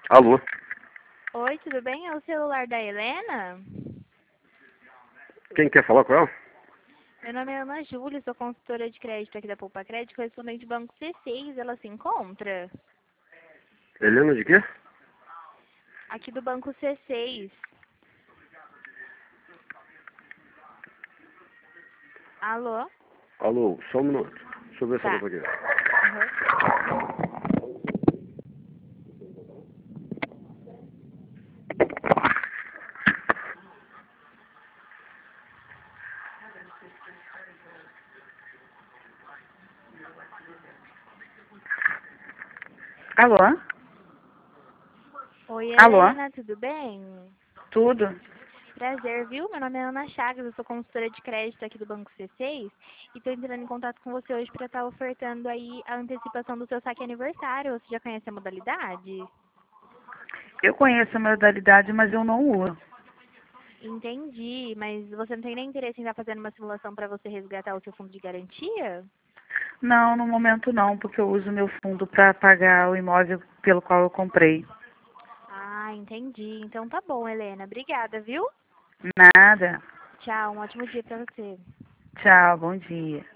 Alô? Oi, tudo bem? É o celular da Helena? Quem quer falar com ela? Meu nome é Ana Júlia, sou consultora de crédito aqui da Poupa Crédito, correspondente do Banco C6. Ela se encontra? Helena de quê? Aqui do Banco C6. Alô? Alô, só um minuto. Deixa eu ver se ela Tá. tá aqui. Uhum. Alô? Oi, Alô? Helena, tudo bem? Tudo? Prazer, viu? Meu nome é Ana Chagas, eu sou consultora de crédito aqui do Banco C6 e estou entrando em contato com você hoje para estar ofertando aí a antecipação do seu saque aniversário. Você já conhece a modalidade? Eu conheço a modalidade, mas eu não uso. Entendi, mas você não tem nem interesse em estar fazendo uma simulação para você resgatar o seu fundo de garantia? Não, no momento não, porque eu uso meu fundo para pagar o imóvel pelo qual eu comprei. Ah, entendi. Então tá bom, Helena. Obrigada, viu? Nada. Tchau, um ótimo dia para você. Tchau, bom dia.